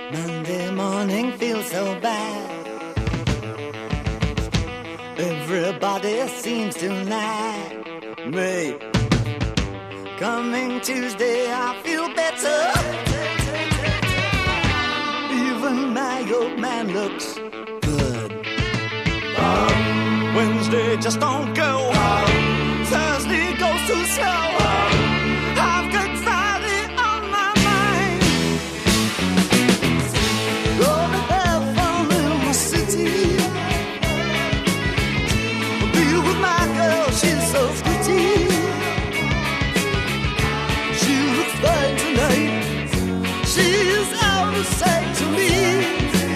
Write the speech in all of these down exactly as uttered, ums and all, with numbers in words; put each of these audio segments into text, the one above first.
Monday morning feels so bad. Everybody seems to nag me. Coming Tuesday, I feel better. Even my old man looks good. Um, Wednesday just don't go. Um, Thursday goes too slow. Um, I've got Friday on my mind. Gonna have fun in the city. Be with my girl, she's so pretty. She looks fine tonight. She's out to say to me.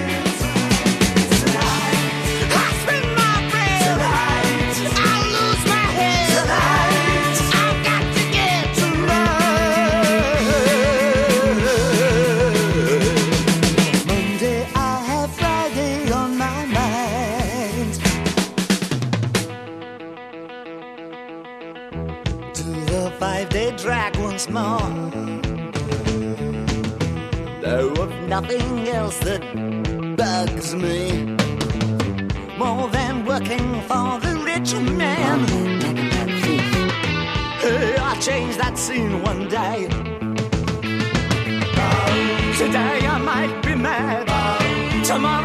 Five-day drag once more. Know of nothing else that bugs me more than working for the rich man. Hey, I changed that scene one day. Today I might be mad. Tomorrow